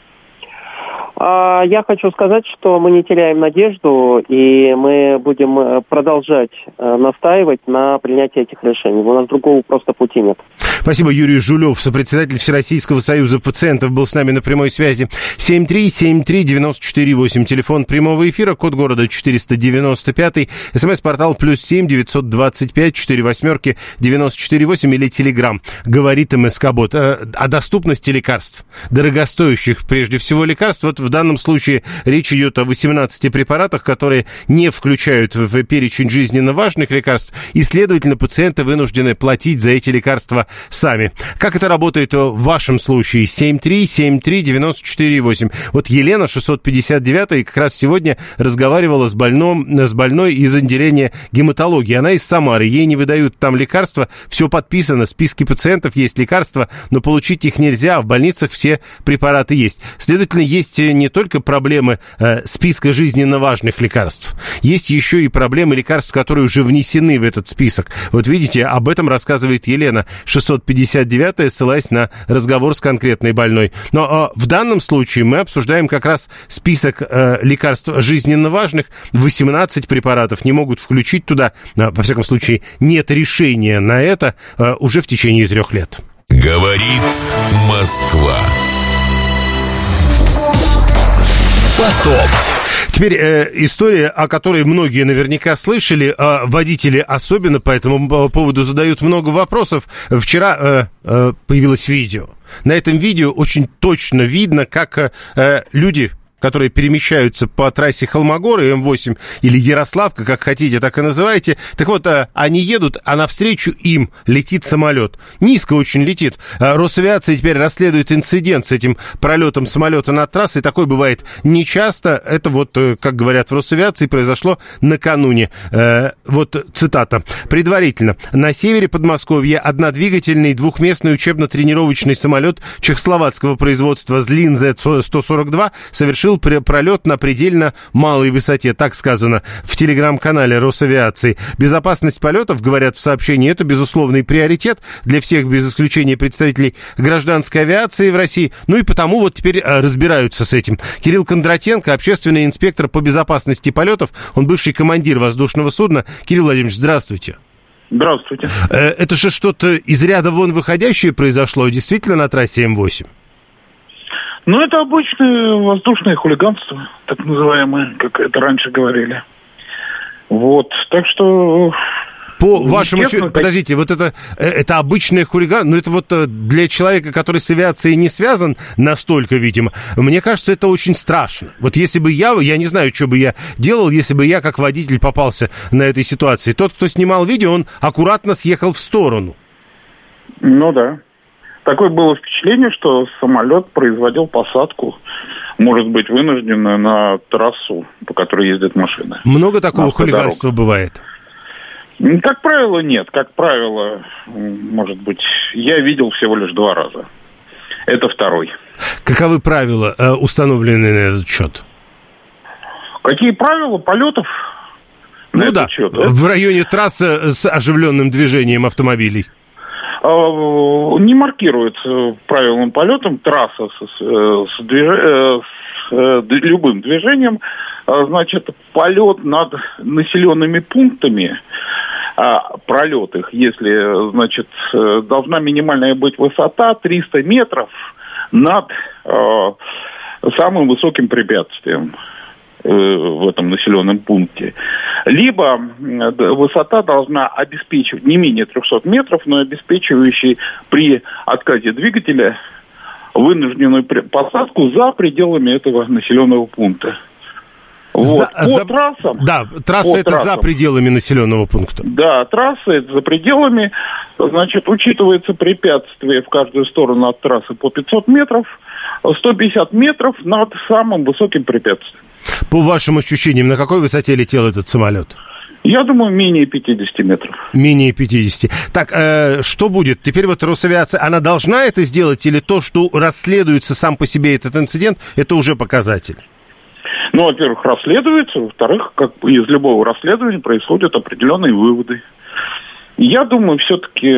Я хочу сказать, что мы не теряем надежду, и мы будем продолжать настаивать на принятии этих решений. У нас другого просто пути нет. Спасибо. Юрий Жулев, сопредседатель Всероссийского союза пациентов, был с нами на прямой связи. семь три семь три девять четыре восемь, телефон прямого эфира, код города четыреста девяносто пять, смс-портал плюс семь девятьсот двадцать пять четыре восьмерки девяносто четыре восемь или телеграм. Говорит МСК-бот. О доступности лекарств, дорогостоящих прежде всего лекарств. Вот в данном случае речь идет о восемнадцати препаратах, которые не включают в перечень жизненно важных лекарств, и, следовательно, пациенты вынуждены платить за эти лекарства сами. Как это работает в вашем случае? семь три семь три девять четыре восемь. Вот Елена, шестьсот пятьдесят девятая, как раз сегодня разговаривала с, больном, с больной из отделения гематологии. Она из Самары, ей не выдают там лекарства, все подписано, в списке пациентов есть лекарства, но получить их нельзя, а в больницах все препараты есть. Следовательно, есть не только проблемы э, списка жизненно важных лекарств, есть еще и проблемы лекарств, которые уже внесены в этот список. Вот видите, об этом рассказывает Елена, шестьсот пятьдесят девятая, ссылаясь на разговор с конкретной больной. Но э, в данном случае мы обсуждаем как раз список э, лекарств жизненно важных. восемнадцать препаратов не могут включить туда, э, во всяком случае, нет решения на это э, уже в течение трех лет. Говорит Москва. Поток. Теперь э, история, о которой многие наверняка слышали, э, водители особенно по этому поводу задают много вопросов. Вчера э, э, появилось видео. На этом видео очень точно видно, как э, люди, которые перемещаются по трассе Холмогоры, эм восемь, или Ярославка, как хотите, так и называйте. Так вот, они едут, а навстречу им летит самолет. Низко очень летит. Росавиация теперь расследует инцидент с этим пролетом самолета над трассой. Такое бывает нечасто. Это вот, как говорят в Росавиации, произошло накануне. Вот цитата. Предварительно. На севере Подмосковья однодвигательный двухместный учебно-тренировочный самолет чехословацкого производства Злин зет сто сорок два совершил пролет на предельно малой высоте, так сказано в телеграм-канале Росавиации. Безопасность полетов, говорят в сообщении, это безусловный приоритет для всех, без исключения представителей гражданской авиации в России. Ну и потому вот теперь разбираются с этим. Кирилл Кондратенко, общественный инспектор по безопасности полетов, он бывший командир воздушного судна. Кирилл Владимирович, здравствуйте. Здравствуйте. Это же что-то из ряда вон выходящее произошло действительно на трассе эм восемь? Ну, это обычное воздушное хулиганство, так называемое, как это раньше говорили. Вот, так что... По вашему счету, так... подождите, вот это, это обычное хулиганство, ну это вот для человека, который с авиацией не связан настолько, видимо, мне кажется, это очень страшно. Вот если бы я, я не знаю, что бы я делал, если бы я как водитель попался на этой ситуации. Тот, кто снимал видео, он аккуратно съехал в сторону. Ну да. Такое было впечатление, что самолет производил посадку, может быть, вынужденную на трассу, по которой ездят машины. Много такого хулиганства бывает? Как правило, нет. Как правило, может быть, я видел всего лишь два раза. Это второй. Каковы правила, установленные на этот счет? Какие правила полетов? Ну да, счет, да, в районе трассы с оживленным движением автомобилей. Не маркируется правилам полетом трасса с, с, движ... с любым движением. Значит, полет над населенными пунктами а, пролет их, если, значит, должна минимальная быть высота триста метров над а, самым высоким препятствием в этом населенном пункте. Либо высота должна обеспечивать не менее трехсот метров, но обеспечивающей при отказе двигателя вынужденную посадку за пределами этого населенного пункта. Вот. За, по за... трассам... Да, трасса по это трассам, за пределами населенного пункта. Да, трасса это за пределами. Значит, учитывается препятствие в каждую сторону от трассы по пятьсот метров, сто пятьдесят метров над самым высоким препятствием. По вашим ощущениям, на какой высоте летел этот самолет? Я думаю, менее пятидесяти метров. Менее пятидесяти. Так, э, что будет? Теперь вот Росавиация, она должна это сделать, или то, что расследуется сам по себе этот инцидент, это уже показатель? Ну, во-первых, расследуется, во-вторых, как из любого расследования происходят определенные выводы. Я думаю, все-таки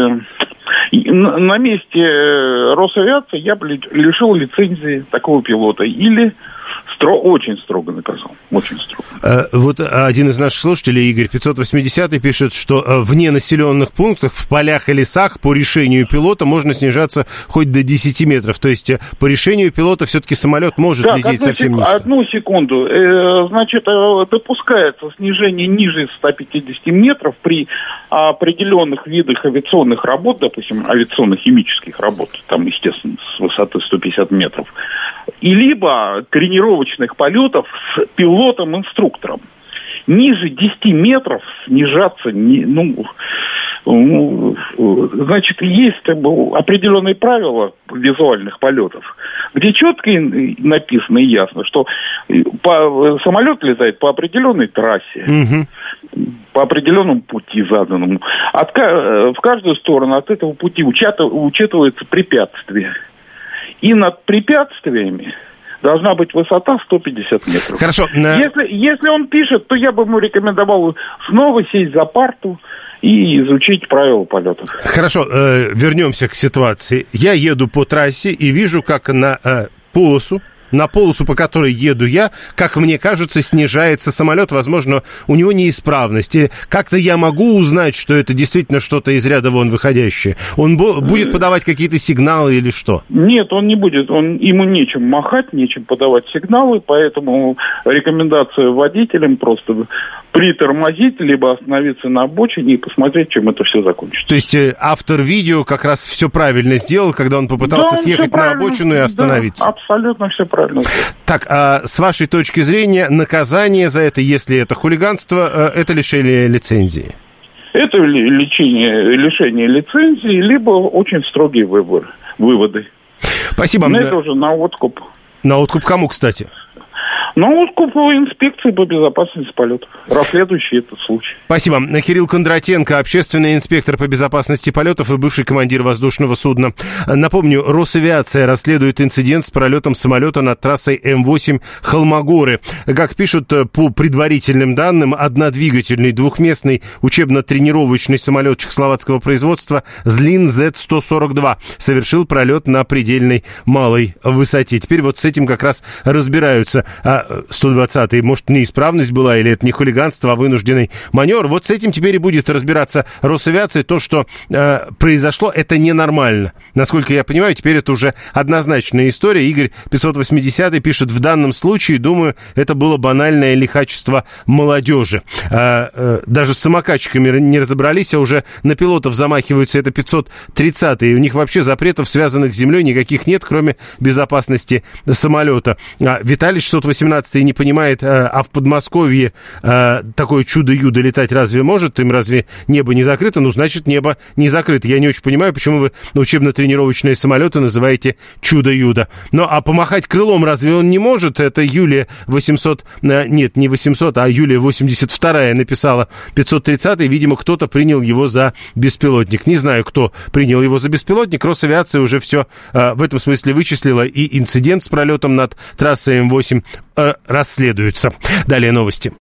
на месте Росавиации я бы лишил лицензии такого пилота или стро, очень строго наказал. Очень строго. Э, вот один из наших слушателей, Игорь пятьсот восьмидесятый, пишет, что вне населенных пунктов, в полях и лесах по решению пилота можно снижаться хоть до десяти метров. То есть по решению пилота все-таки самолет может так, лететь совсем сек... низко. Одну секунду. Э, значит, допускается снижение ниже ста пятидесяти метров при определенных видах авиационных работ, допустим, авиационно-химических работ, там, естественно, с высоты сто пятьдесят метров, и либо тренировочных полетов с пилотом-инструктором. Ниже десяти метров снижаться, не, ну, ну, значит, есть как бы, определенные правила визуальных полетов, где четко написано и ясно, что по, самолет летает по определенной трассе, угу. по определенному пути заданному. От, в каждую сторону от этого пути учитываются препятствия. И над препятствиями должна быть высота сто пятьдесят метров. Хорошо. Если, если он пишет, то я бы ему рекомендовал снова сесть за парту и изучить правила полета. Хорошо, э, вернемся к ситуации. Я еду по трассе и вижу, как на э, полосу, на полосу, по которой еду я, как мне кажется, снижается самолет. Возможно, у него неисправность. И как-то я могу узнать, что это действительно что-то из ряда вон выходящее. Он бо- будет подавать какие-то сигналы или что? Нет, он не будет. Он, ему нечем махать, нечем подавать сигналы, поэтому рекомендация водителям просто притормозить, либо остановиться на обочине и посмотреть, чем это все закончится. То есть э, автор видео как раз все правильно сделал, когда он попытался да, он съехать на обочину и остановиться? Да, абсолютно все правильно. Так, а с вашей точки зрения, наказание за это, если это хулиганство, это лишение лицензии? Это лечение, лишение лицензии, либо очень строгие выборы, выводы. Спасибо. Но это уже на откуп. На откуп кому, кстати? На откуп инспекции по безопасности полетов, расследующий этот случай. Спасибо. Кирилл Кондратенко, общественный инспектор по безопасности полетов и бывший командир воздушного судна. Напомню, Росавиация расследует инцидент с пролетом самолета над трассой эм восемь Холмогоры. Как пишут, по предварительным данным, однодвигательный двухместный учебно-тренировочный самолет чехословацкого производства Злин зет сто сорок два совершил пролет на предельной малой высоте. Теперь вот с этим как раз разбираются. сто двадцатый, может, неисправность была, или это не хулиганство, а вынужденный маневр. Вот с этим теперь и будет разбираться Росавиация. То, что э, произошло, это ненормально. Насколько я понимаю, теперь это уже однозначная история. Игорь пятьсот восьмидесятый пишет, в данном случае, думаю, это было банальное лихачество молодежи. Э, э, даже с самокатчиками не разобрались, а уже на пилотов замахиваются. Это пятьсот тридцатый. У них вообще запретов, связанных с землей, никаких нет, кроме безопасности самолета. А Виталий шестьсот восемнадцатый не понимает, а в Подмосковье такое чудо-юдо летать разве может? Им разве небо не закрыто? Ну, значит, небо не закрыто. Я не очень понимаю, почему вы учебно-тренировочные самолеты называете чудо-юдо. Ну, а помахать крылом разве он не может? Это Юлия восемьсот... Нет, не восемьсот, а Юлия восемьдесят вторая написала пятьсот тридцатый. Видимо, кто-то принял его за беспилотник. Не знаю, кто принял его за беспилотник. Росавиация уже все в этом смысле вычислила. И инцидент с пролетом над трассой эм восемь расследуется. Далее новости.